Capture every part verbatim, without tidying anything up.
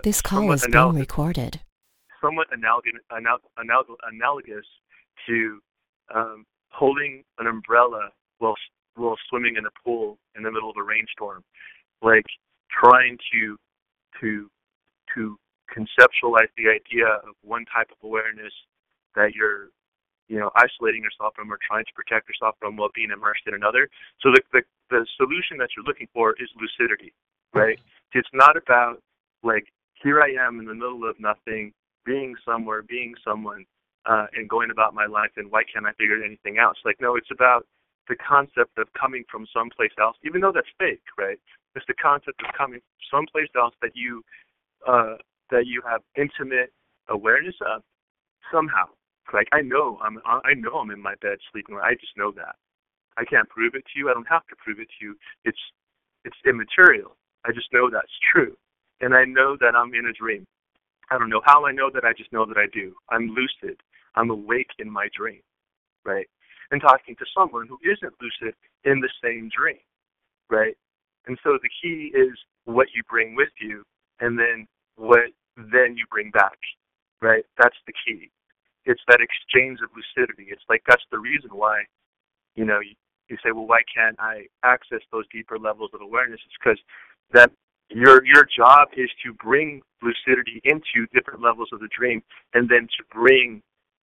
This call somewhat is being analogous, recorded. somewhat analogous, analogous, analogous to um, holding an umbrella while while swimming in a pool in the middle of a rainstorm, like trying to to to conceptualize the idea of one type of awareness that you're, you know, isolating yourself from or trying to protect yourself from while being immersed in another. So the, the the solution that you're looking for is lucidity, right? It's not about, like, here I am in the middle of nothing, being somewhere, being someone, uh, and going about my life, and why can't I figure anything out? It's like, no, it's about the concept of coming from someplace else, even though that's fake, right? It's the concept of coming someplace else that you uh, that you have intimate awareness of somehow. Like, I know I'm I know I'm in my bed sleeping. I just know that. I can't prove it to you. I don't have to prove it to you. It's it's immaterial. I just know that's true, and I know that I'm in a dream. I don't know how I know that. I just know that I do. I'm lucid. I'm awake in my dream, right? And talking to someone who isn't lucid in the same dream, right? And so the key is what you bring with you, and then what then you bring back, right? That's the key. It's that exchange of lucidity. It's like, that's the reason why, you know, you, you say, well, why can't I access those deeper levels of awareness? It's because that your your job is to bring lucidity into different levels of the dream, and then to bring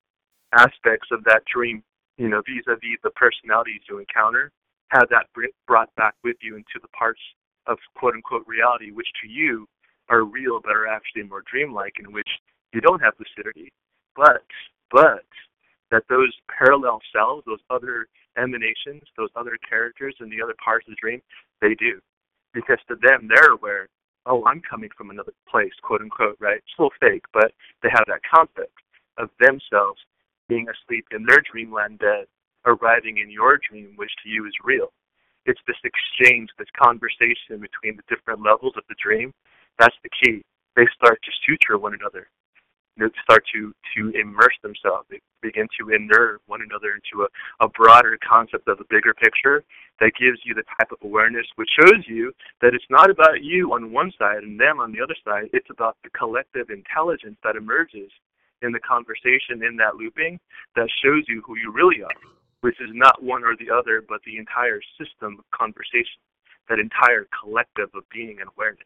aspects of that dream, you know, vis-a-vis the personalities you encounter, have that brought back with you into the parts of quote-unquote reality, which to you are real but are actually more dreamlike, in which you don't have lucidity. But, but, that those parallel selves, those other emanations, those other characters in the other parts of the dream, they do. Because to them, they're aware, oh, I'm coming from another place, quote-unquote, right? It's a little fake, but they have that concept of themselves being asleep in their dreamland bed, arriving in your dream, which to you is real. It's this exchange, this conversation between the different levels of the dream. That's the key. They start to suture one another. They start to, to immerse themselves. They begin to inner one another into a, a broader concept of a bigger picture that gives you the type of awareness which shows you that it's not about you on one side and them on the other side. It's about the collective intelligence that emerges in the conversation, in that looping, that shows you who you really are, which is not one or the other, but the entire system of conversation, that entire collective of being and awareness.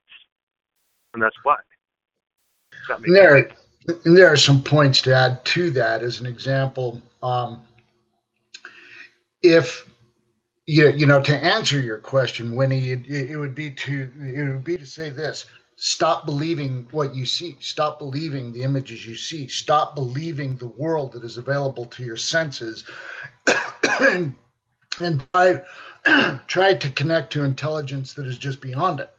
And that's why. That makes there, sense. And there are some points to add to that. As an example, um, if you you know to answer your question, Winnie, it, it would be to it would be to say this: stop believing what you see. Stop believing the images you see. Stop believing the world that is available to your senses, and, and try try to connect to intelligence that is just beyond it,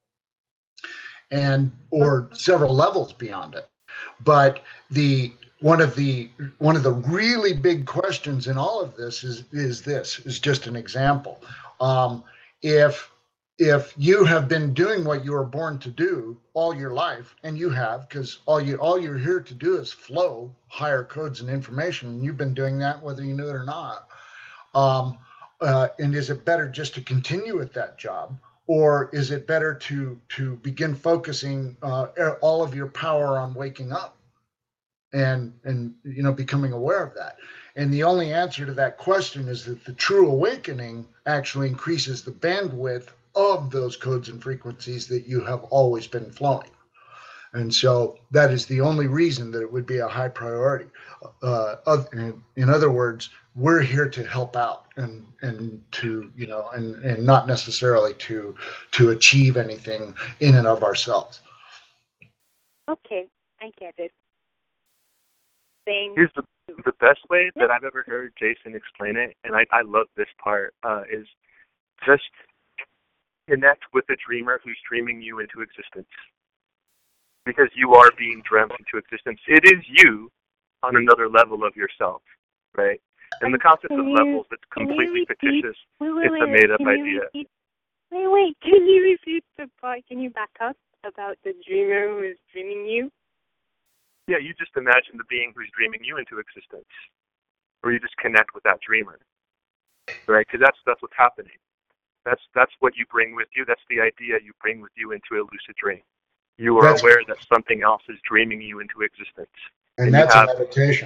and or several levels beyond it. But the one of the one of the really big questions in all of this is is this is just an example. Um, if if you have been doing what you were born to do all your life, and you have, because all you all you're here to do is flow higher codes and information, and you've been doing that whether you knew it or not. Um, uh, and is it better just to continue with that job? Or is it better to to begin focusing uh, all of your power on waking up and and you know becoming aware of that? And the only answer to that question is that the true awakening actually increases the bandwidth of those codes and frequencies that you have always been flowing. And so that is the only reason that it would be a high priority. Uh, in other words, we're here to help out and and to you know and and not necessarily to to achieve anything in and of ourselves. Okay, I get it. Thanks. Here's the the best way that I've ever heard Jason explain it, and I, I love this part, uh, is just connect with the dreamer who's dreaming you into existence. Because you are being dreamt into existence. It is you on another level of yourself, right? And the concept can of you, levels, it's completely fictitious. Wait, wait, it's wait, a made-up can idea. Repeat, wait, wait, can you repeat the part? Can you back up about the dreamer who is dreaming you? Yeah, you just imagine the being who's dreaming you into existence. Or you just connect with that dreamer, right? Because that's, that's what's happening. That's, that's what you bring with you. That's the idea you bring with you into a lucid dream. you are That's, aware that something else is dreaming you into existence. and, And that's you have, a meditation.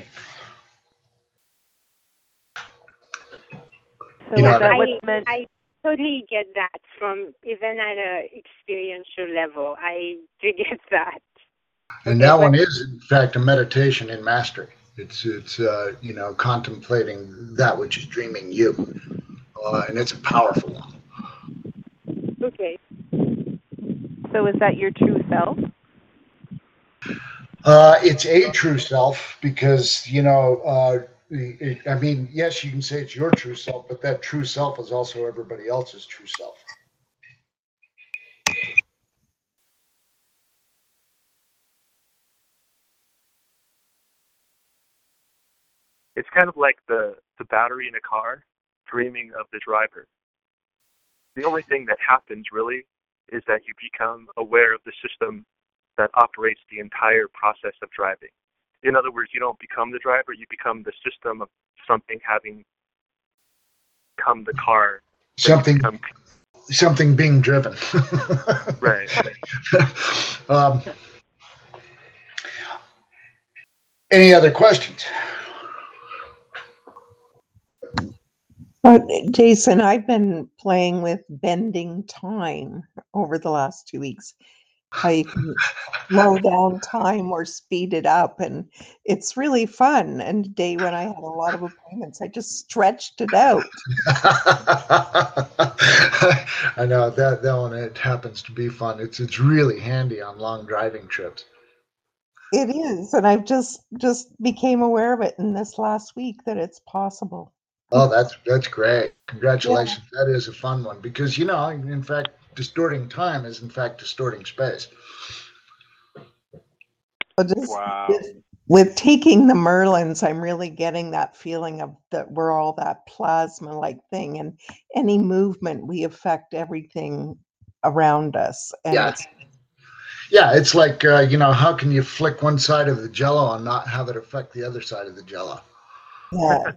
So You know, is that I, what's meant? I totally get that from even at a experiential level. I do get that. And Okay, that but one is, in fact, a meditation in mastery. It's, it's uh, you know, contemplating that which is dreaming you. Uh, and it's a powerful one. Okay. so is that your true self? Uh, it's a true self because, you know, uh, it, I mean, yes, you can say it's your true self, but that true self is also everybody else's true self. it's kind of like the, the battery in a car dreaming of the driver. The only thing that happens really is that you become aware of the system that operates the entire process of driving. In other words, you don't become the driver, you become the system of something having become the car. Something, become... something being driven. Right. um, any other questions? Uh, Jason, I've been playing with bending time over the last two weeks. How you can slow down time or speed it up, and it's really fun. And a day when I had a lot of appointments, I just stretched it out. I know that that one. It happens to be fun. It's it's really handy on long driving trips. It is, and I've just just became aware of it in this last week that it's possible. Oh, that's that's great. Congratulations. Yeah. That is a fun one because, you know, in fact, distorting time is in fact distorting space. But just wow. with, with taking the Merlins, I'm really getting that feeling of that we're all that plasma-like thing, and any movement, we affect everything around us. And yeah. it's Yeah, it's like, uh, you know, how can you flick one side of the Jello and not have it affect the other side of the Jello? Yeah.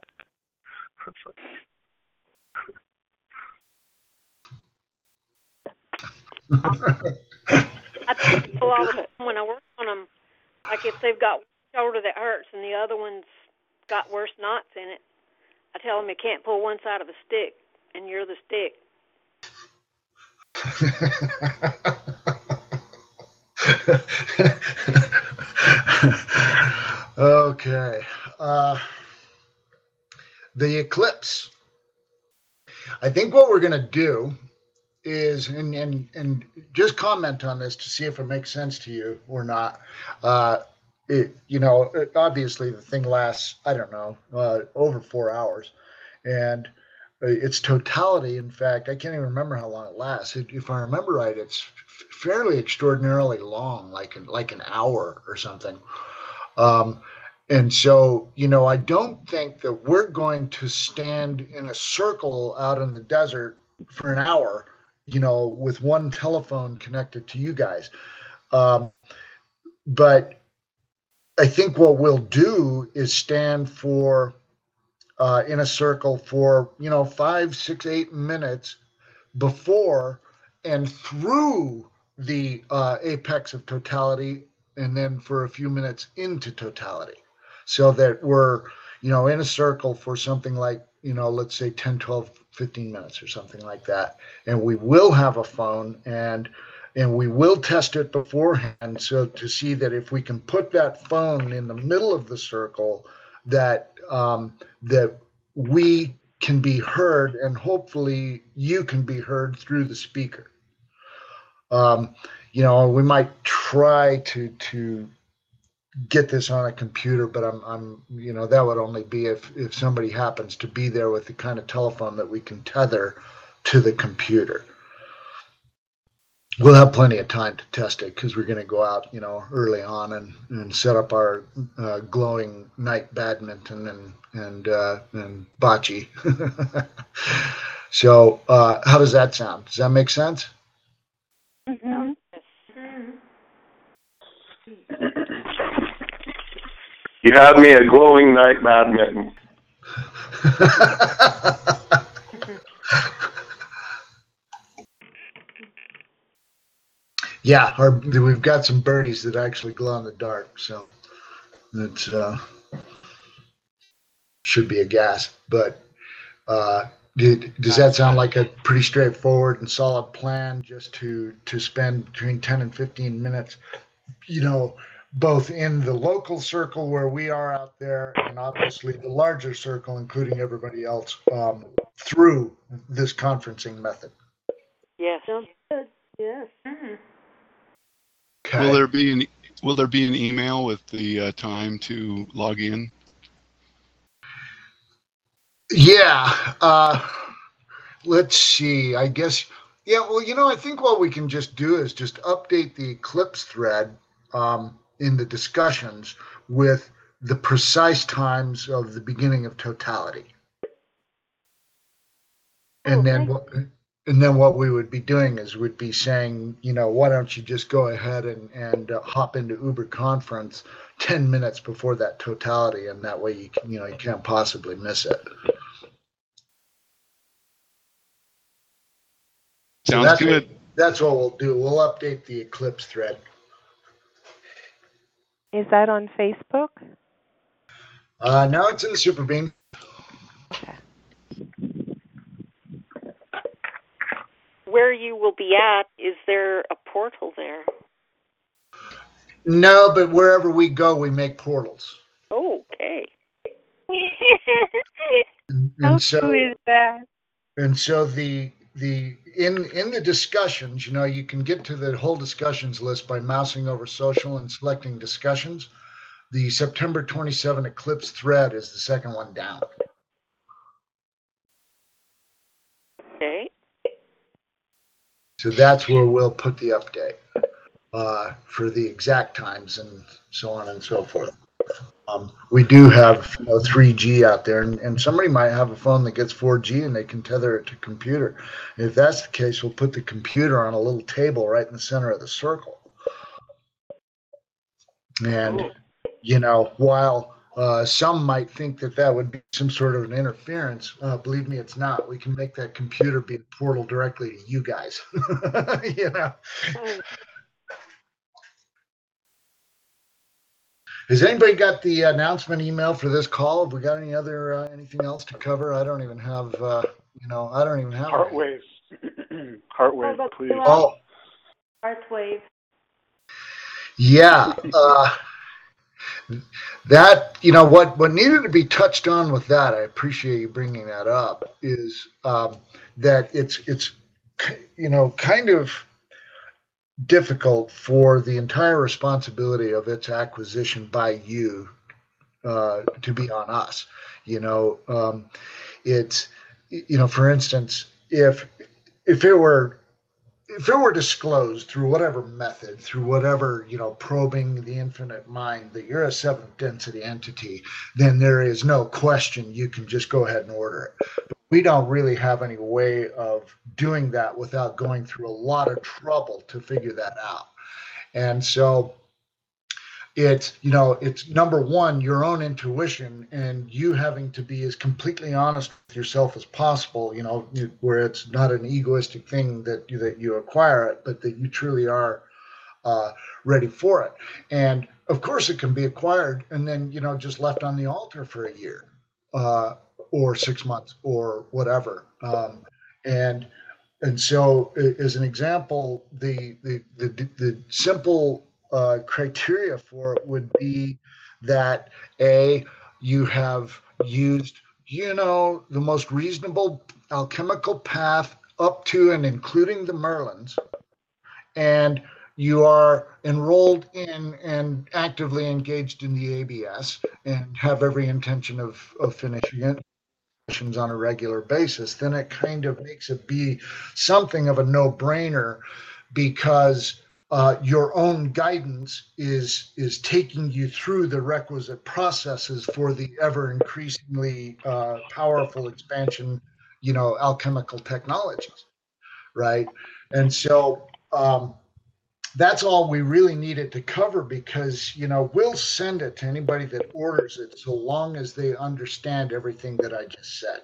I tell people all the time when I work on them, like if they've got one shoulder that hurts and the other one's got worse knots in it, I tell them you can't pull one side of a stick, and you're the stick. Okay. Uh, the eclipse. I think what we're going to do is, and, and, and just comment on this to see if it makes sense to you or not. Uh, it, you know, it, obviously the thing lasts, I don't know, uh, over four hours. And its totality, in fact, I can't even remember how long it lasts. It, if I remember right, it's fairly extraordinarily long, like an, like an hour or something. Um, and so, you know, I don't think that we're going to stand in a circle out in the desert for an hour, you know, with one telephone connected to you guys. Um, but I think what we'll do is stand for uh, in a circle for, you know, five, six, eight minutes before and through the uh, apex of totality, and then for a few minutes into totality, so that we're, you know, in a circle for something like, you know, let's say ten, twelve, fifteen minutes or something like that. And we will have a phone, and and we will test it beforehand, so to see that if we can put that phone in the middle of the circle, that um, that we can be heard, and hopefully you can be heard through the speaker. Um, you know, we might try to to get this on a computer, but I'm, I'm, you know, that would only be if, if somebody happens to be there with the kind of telephone that we can tether to the computer. We'll have plenty of time to test it because we're going to go out, you know, early on and, and set up our uh, glowing night badminton and and uh, and bocce. So, uh, how does that sound? Does that make sense? Mm-hmm. You had me a glowing night badminton. Yeah, our, we've got some birdies that actually glow in the dark, so it's uh, should be a gas. But uh, did, does that sound like a pretty straightforward and solid plan? Just to to spend between ten and fifteen minutes, you know, both in the local circle where we are out there, and obviously the larger circle, including everybody else, um, through this conferencing method. Yes. Sounds good. Yes. Mm-hmm. Okay. Will there be an Will there be an email with the uh, time to log in? Yeah. Uh, let's see. I guess. Yeah. Well, you know, I think what we can just do is just update the Eclipse thread um, in the discussions with the precise times of the beginning of totality. And then what? And then what we would be doing is we'd be saying, you know, why don't you just go ahead and, and uh, hop into Uber Conference ten minutes before that totality, and that way you can, you know, you can't possibly miss it. So Sounds that's good. What, that's what we'll do. We'll update the Eclipse thread. Is that on Facebook? Uh, now it's in the Super Beam. Okay. Where you will be at, is there a portal there? No, but wherever we go, we make portals. Oh, okay. And, How and so, cool is that? and so the the in in the discussions, you know, you can get to the whole discussions list by mousing over social and selecting discussions. The September twenty-seventh Eclipse thread is the second one down. Okay. So that's where we'll put the update uh, for the exact times and so on and so forth. Um, we do have you know, three G out there, and, and somebody might have a phone that gets four G and they can tether it to computer. And if that's the case, we'll put the computer on a little table right in the center of the circle. And, you know, while uh, some might think that that would be some sort of an interference, uh, believe me, it's not. We can make that computer be a portal directly to you guys. You know. Has anybody got the announcement email for this call? Have we got any other uh, anything else to cover? I don't even have, uh, you know, I don't even have. Heartwave. Heartwave, Oh, please. Oh, Heartwave. yeah. Uh, that, you know, what, what needed to be touched on with that, I appreciate you bringing that up, is um, that it's, it's, you know, kind of difficult for the entire responsibility of its acquisition by you uh, to be on us. You know, um, it's, you know, for instance, if if it were if it were disclosed through whatever method, through whatever, you know, probing the infinite mind, that you're a seventh density entity, then there is no question you can just go ahead and order it. But we don't really have any way of doing that without going through a lot of trouble to figure that out. And so it's, you know, it's number one, your own intuition and you having to be as completely honest with yourself as possible, you know, where it's not an egoistic thing that you, that you acquire it, but that you truly are uh, ready for it. And of course it can be acquired and then, you know, just left on the altar for a year uh, or six months or whatever. Um, and and so as an example, the the the, the simple Uh, criteria for it would be that A, you have used, you know, the most reasonable alchemical path up to and including the Merlins, and you are enrolled in and actively engaged in the A B S and have every intention of, of finishing it on a regular basis. Then it kind of makes it be something of a no-brainer, because Uh, your own guidance is is taking you through the requisite processes for the ever increasingly uh, powerful expansion, you know, alchemical technologies, right? And so um, that's all we really needed to cover, because, you know, we'll send it to anybody that orders it so long as they understand everything that I just said.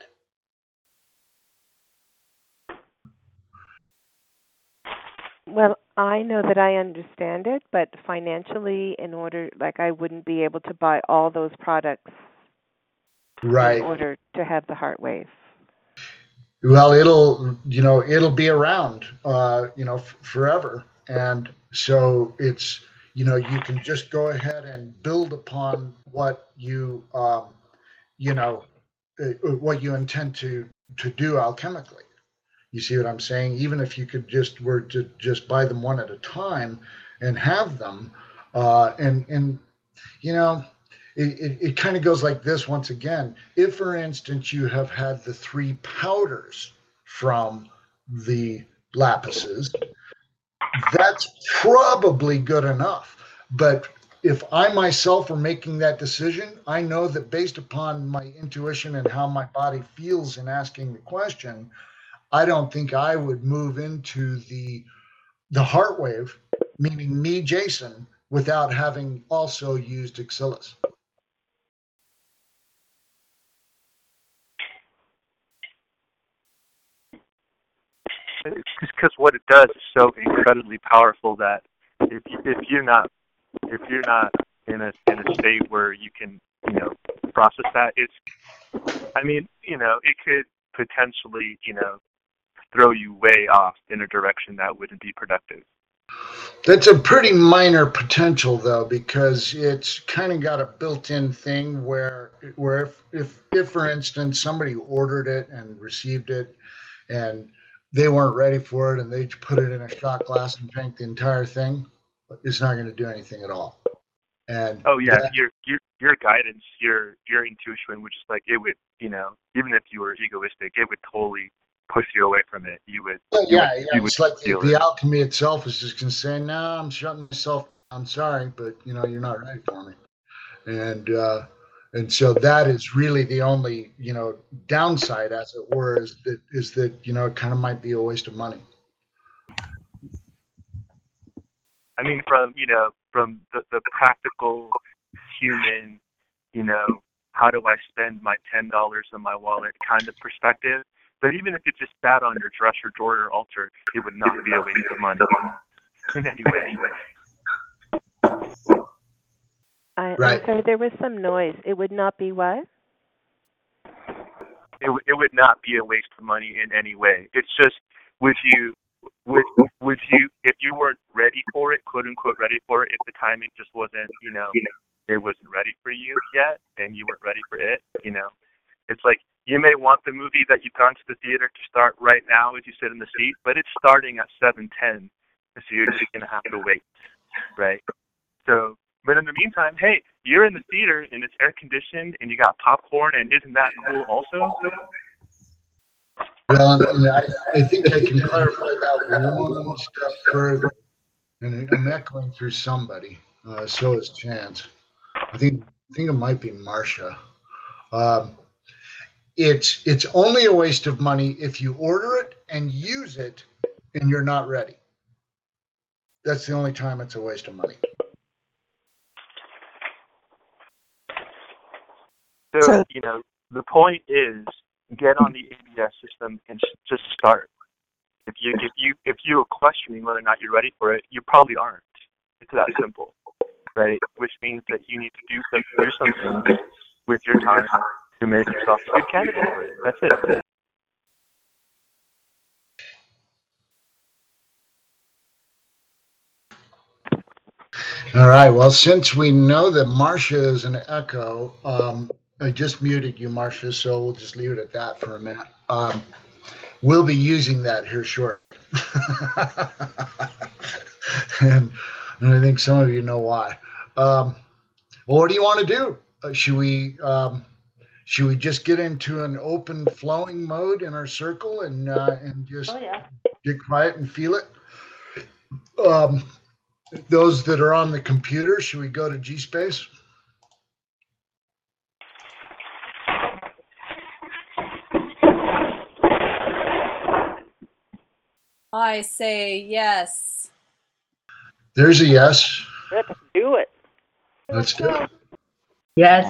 Well, I know that I understand it, but financially, in order, like, I wouldn't be able to buy all those products Right. in order to have the Heartwave. Well, it'll, you know, it'll be around, uh, you know, f- forever. And so it's, you know, you can just go ahead and build upon what you, um, you know, uh, what you intend to, to do alchemically. You see what I'm saying? Even if you could just were to just buy them one at a time and have them, uh, and and you know, it, it, it kind of goes like this once again. If, for instance, you have had the three powders from the lapises, that's probably good enough. But if I myself are making that decision, I know that based upon my intuition and how my body feels in asking the question, I don't think I would move into the the Heartwave, meaning me, Jason, without having also used Exilus. Because what it does is so incredibly powerful that if you, if you're not if you're not in a in a state where you can you know process that, it's I mean you know it could potentially you know throw you way off in a direction that wouldn't be productive. That's a pretty minor potential though, because it's kind of got a built-in thing where where if if, if for instance somebody ordered it and received it and they weren't ready for it and they put it in a shot glass and drank the entire thing, it's not going to do anything at all. And oh yeah, that, your your your guidance, your your intuition, which is like it would you know even if you were egoistic, it would totally push you away from it. You would well, you yeah, would, yeah, you it's would like the, feel the it. alchemy itself is just going to say, no, I'm shutting myself. I'm sorry, but you know you're not ready for me. And uh, and so that is really the only you know downside, as it were, is that is that you know it kind of might be a waste of money. I mean, from you know, from the, the practical, human, you know, how do I spend my ten dollars in my wallet kind of perspective. But even if it just sat on your dresser, drawer, or altar, it would not be a waste of money in any way. I, Right. I'm sorry, there was some noise. It would not be what? It it would not be a waste of money in any way. It's just would you would would you if you weren't ready for it, quote unquote ready for it, if the timing just wasn't you know it wasn't ready for you yet, and you weren't ready for it, you know, it's like you may want the movie that you've gone to the theater to start right now as you sit in the seat, but it's starting at seven ten, so you're just gonna have to wait, right? So. But in the meantime, hey, you're in the theater and it's air conditioned and you got popcorn, and isn't that cool also? Well, and I, I think I can clarify that one step further. And I'm echoing through somebody. Uh, so is Chance. I think I think it might be Marcia. Um, it's it's only a waste of money if you order it and use it and you're not ready. That's the only time it's a waste of money. So, So- you know, the point is get on the A B S system and just start. If you if you if you're questioning whether or not you're ready for it, you probably aren't. It's that simple, right? Which means that you need to do some do something with your time to make yourself a good candidate for it. That's it. All right. Well, since we know that Marcia is an echo, um, I just muted you, Marcia, so we'll just leave it at that for a minute. Um, we'll be using that here shortly. and, and I think some of you know why. Um, well, what do you want to do? Uh, should we um, should we just get into an open flowing mode in our circle and uh, and just Oh, yeah. get quiet and feel it? Um, those that are on the computer, should we go to G Space? I say yes. There's a yes. Let's do it. Let's do it. Yes.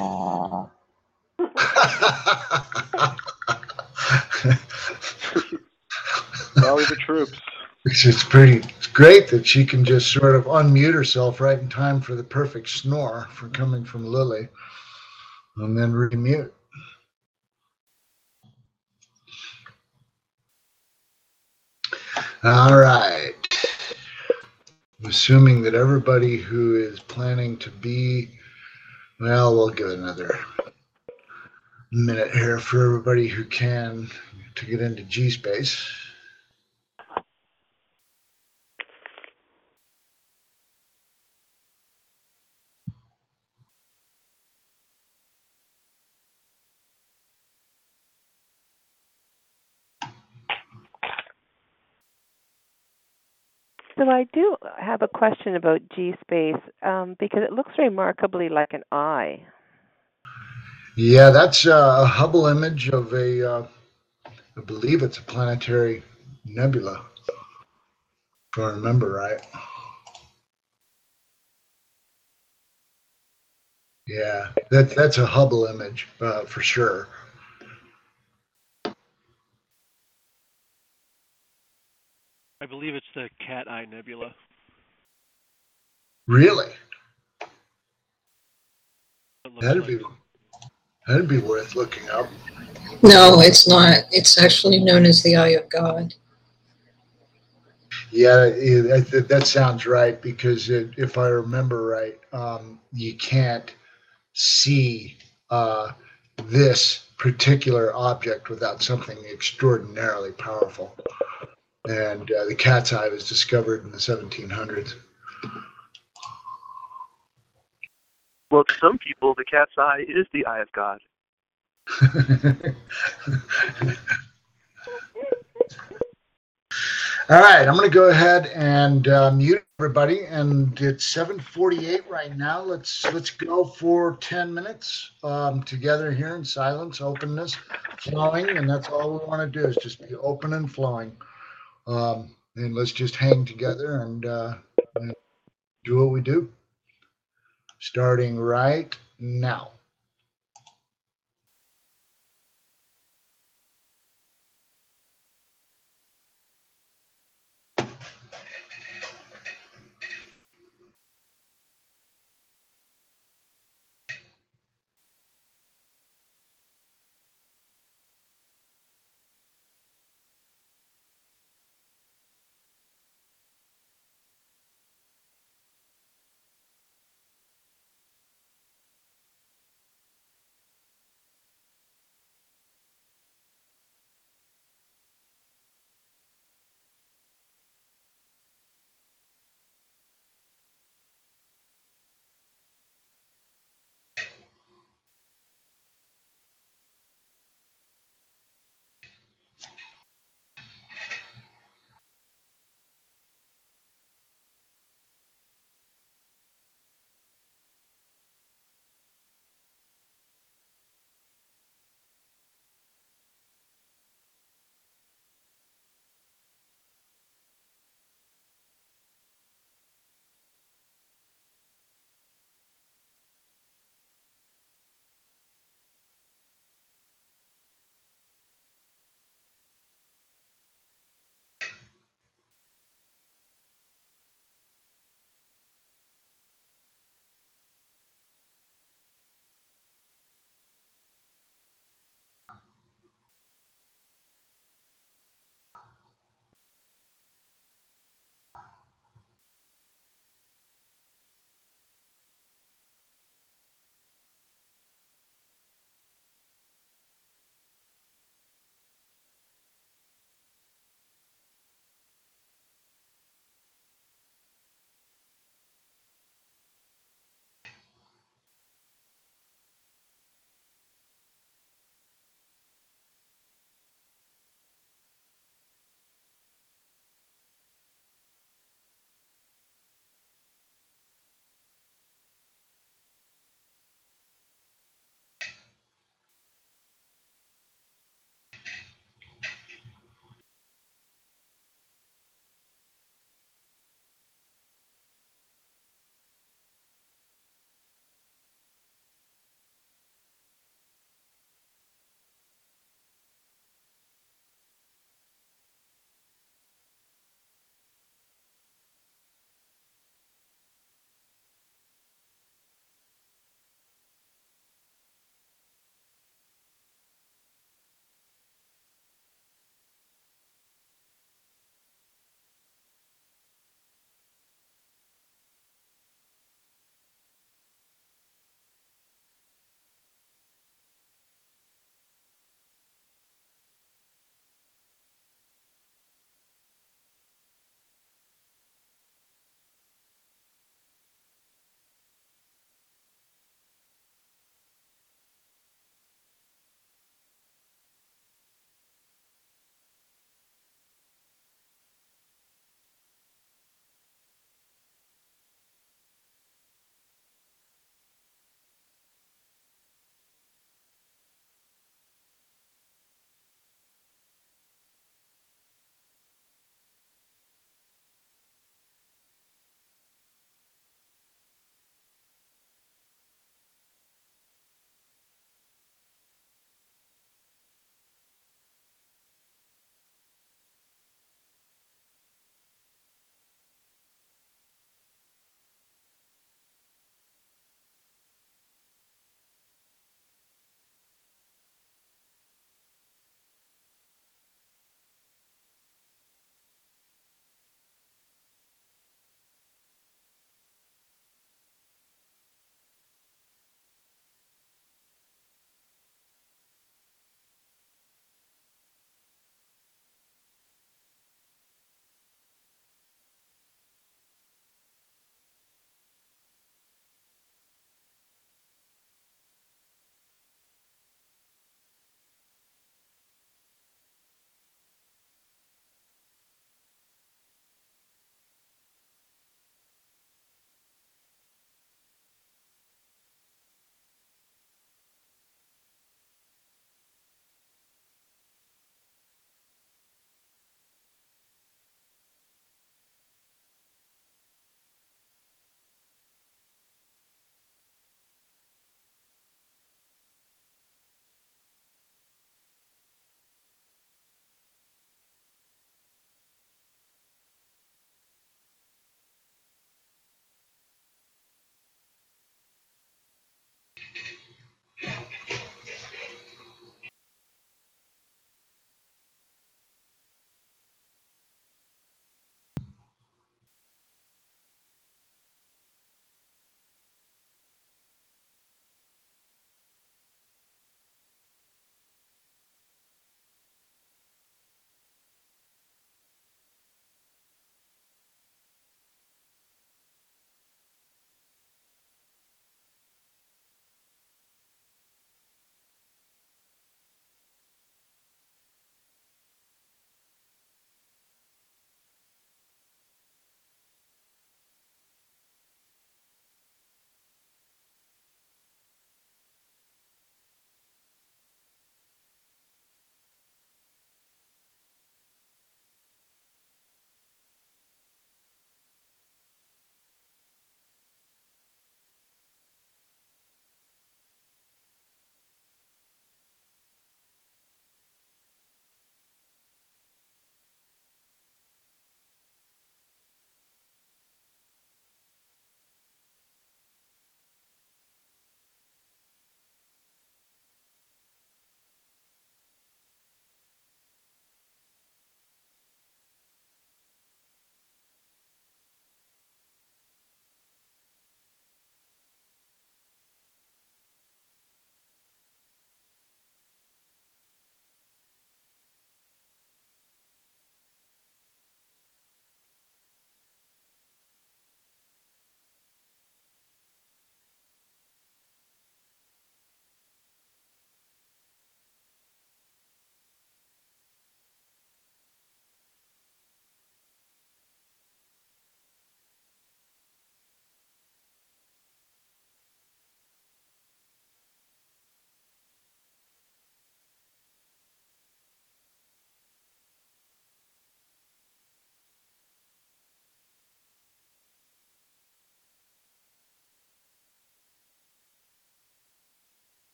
Rally the troops. It's just pretty it's great that she can just sort of unmute herself right in time for the perfect snore for coming from Lily and then remute. All right. I'm assuming that everybody who is planning to be, well, we'll give it another minute here for everybody who can to get into G Space. So I do have a question about G Space um, because it looks remarkably like an eye. Yeah, that's a Hubble image of a, uh, I believe it's a planetary nebula, if I remember right. Yeah, that, that's a Hubble image uh, for sure. I believe it's the Cat Eye Nebula. Really? That'd like. be that'd be worth looking up. No, it's not. It's actually known as the Eye of God. Yeah, it, that sounds right because it, if I remember right, um, you can't see uh, this particular object without something extraordinarily powerful. And uh, the cat's eye was discovered in the seventeen hundreds. Well, to some people, the cat's eye is the eye of God. All right, I'm going to go ahead and uh, mute everybody, and it's seven forty-eight right now. Let's let's go for ten minutes um, together here in silence, openness, flowing, and that's all we want to do is just be open and flowing. Um, and let's just hang together and, uh, and do what we do. Starting right now.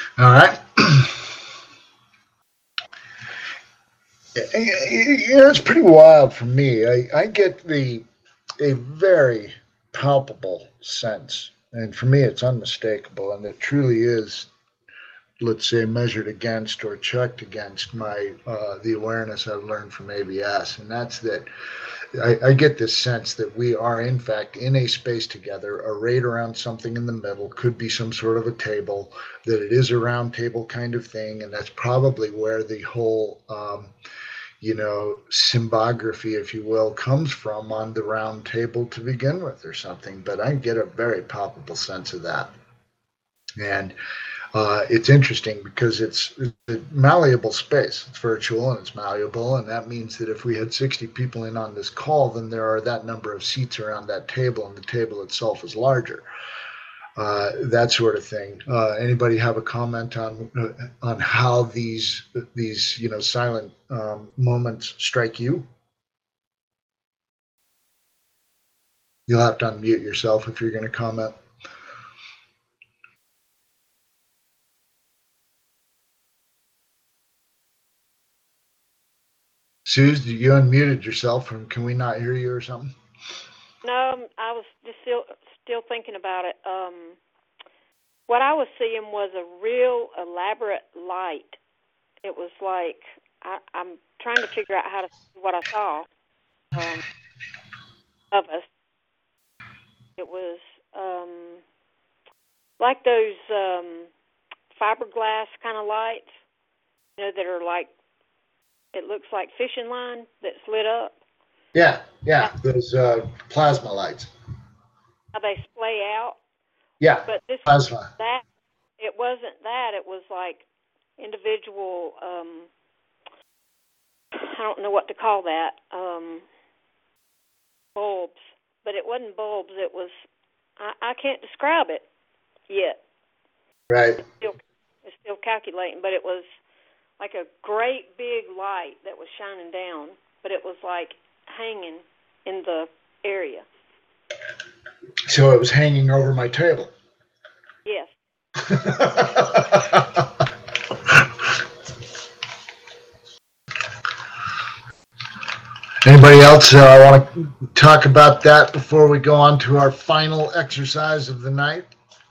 All right. Yeah, it's pretty wild for me. I, I get the a very palpable sense, and for me, it's unmistakable, and it truly is, let's say, measured against or checked against my uh, the awareness I've learned from A B S, and that's that I, I get this sense that we are in fact in a space together, arrayed around something in the middle, could be some sort of a table, that it is a round table kind of thing, and that's probably where the whole um, you know, symbography, if you will, comes from on the round table to begin with or something. But I get a very palpable sense of that. And uh, it's interesting because it's, it's a malleable space. It's virtual and it's malleable. And that means that if we had sixty people in on this call, then there are that number of seats around that table, and the table itself is larger. Uh, that sort of thing. Uh, anybody have a comment on uh, on how these these you know silent um, moments strike you? You'll have to unmute yourself if you're going to comment. Suze, you unmuted yourself, and can we not hear you or something? No, I was just still still thinking about it. Um, what I was seeing was a real elaborate light. It was like I, I'm trying to figure out how to see what I saw um, of us. It was um, like those um, fiberglass kind of lights, you know, that are like, it looks like fishing line that's lit up. Yeah, yeah, those uh, plasma lights. How they splay out. Yeah, but this plasma. Was that it wasn't that. It was like individual. Um, I don't know what to call that. Um, bulbs, but it wasn't bulbs. It was. I, I can't describe it yet. Right. It's still, it's still calculating, but it was like a great big light that was shining down, but it was like hanging in the area. So it was hanging over my table. Yes. Anybody else uh, want to talk about that before we go on to our final exercise of the night?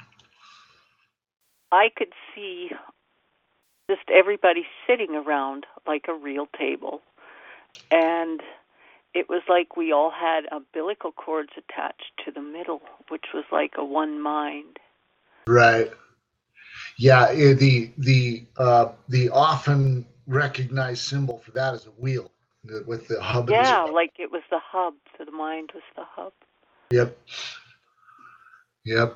I could see just everybody sitting around like a real table. And it was like we all had umbilical cords attached to the middle, which was like a one mind. Right. Yeah, the the uh, the often recognized symbol for that is a wheel with the hub. Yeah, like it was the hub. So the mind was the hub. Yep. Yep.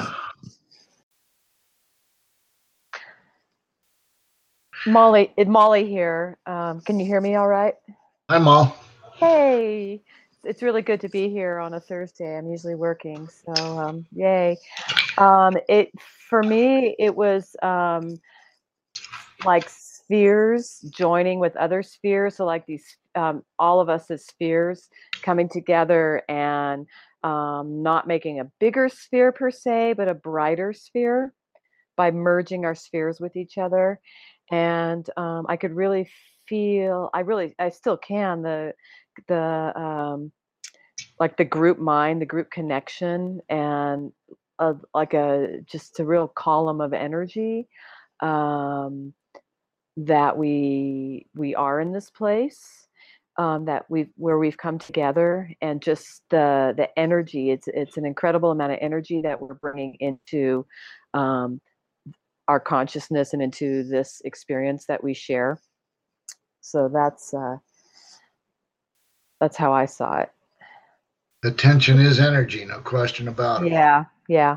Molly, it Molly here. Um, can you hear me all right? Hi, Molly. Hey, it's really good to be here on a Thursday. I'm usually working, so um, yay. Um, it for me, it was um, like spheres joining with other spheres. So like these, um, all of us as spheres coming together and um, not making a bigger sphere per se, but a brighter sphere by merging our spheres with each other. And um, I could really feel, I really, I still can, the, the, um, like the group mind, the group connection, and a, like a, just a real column of energy um, that we, we are in this place, um, that we've, where we've come together, and just the, the energy, it's, it's an incredible amount of energy that we're bringing into um, our consciousness and into this experience that we share. So that's uh, that's how I saw it. Attention is energy, no question about it. Yeah, yeah.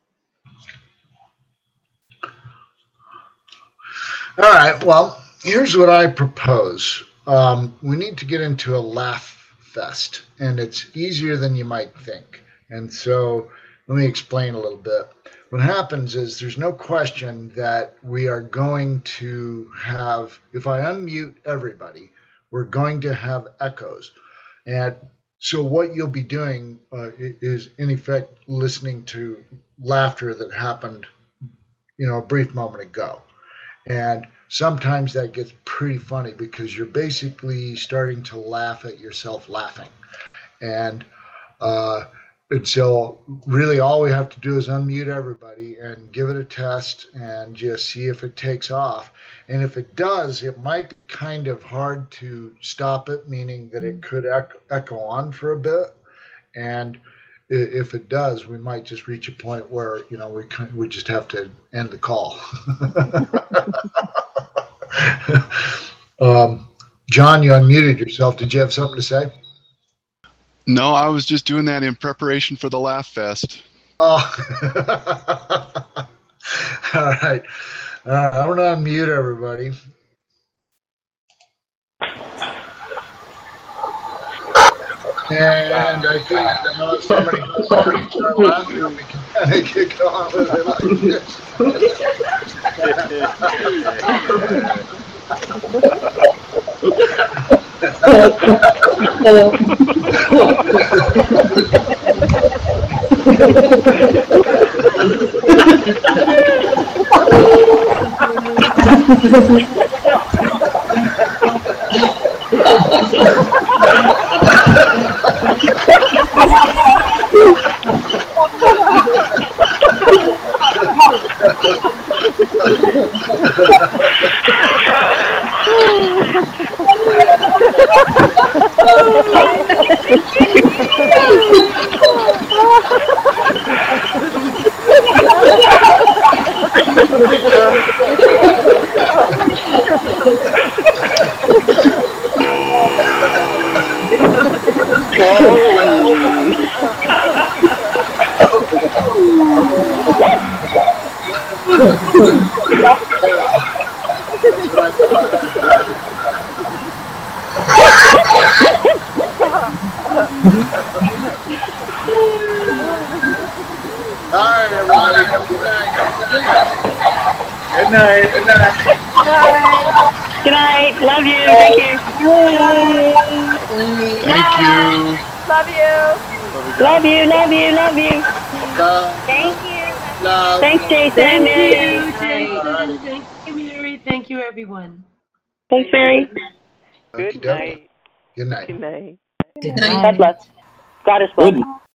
All right, well, here's what I propose. Um, we need to get into a laugh fest, and it's easier than you might think. And so let me explain a little bit. What happens is there's no question that we are going to have, if I unmute everybody, we're going to have echoes. And so what you'll be doing uh, is, in effect, listening to laughter that happened you know, a brief moment ago. And sometimes that gets pretty funny because you're basically starting to laugh at yourself laughing. And uh, and so really all we have to do is unmute everybody and give it a test and just see if it takes off. And if it does, it might be kind of hard to stop it, meaning that it could echo, echo on for a bit. And if it does, we might just reach a point where, you know, we we just have to end the call. um, John, you unmuted yourself. Did you have something to say? No, I was just doing that in preparation for the Laugh Fest. Oh, all right. Uh, I'm going to unmute everybody. And I think uh, somebody, somebody start laughing, we can kind of kick on with it like this. All right, everybody. Good night. Good night. Good night. Love you. Thank you. Thank you. Love you. Love you. Love you. Love you. Thank you. Love. Thanks, Jason. Thank Mary. you, Jason. Thank you, Mary. Thank you, everyone. Thanks, Mary. Good night. Good night. Good night. Good night. God bless. God is blessed.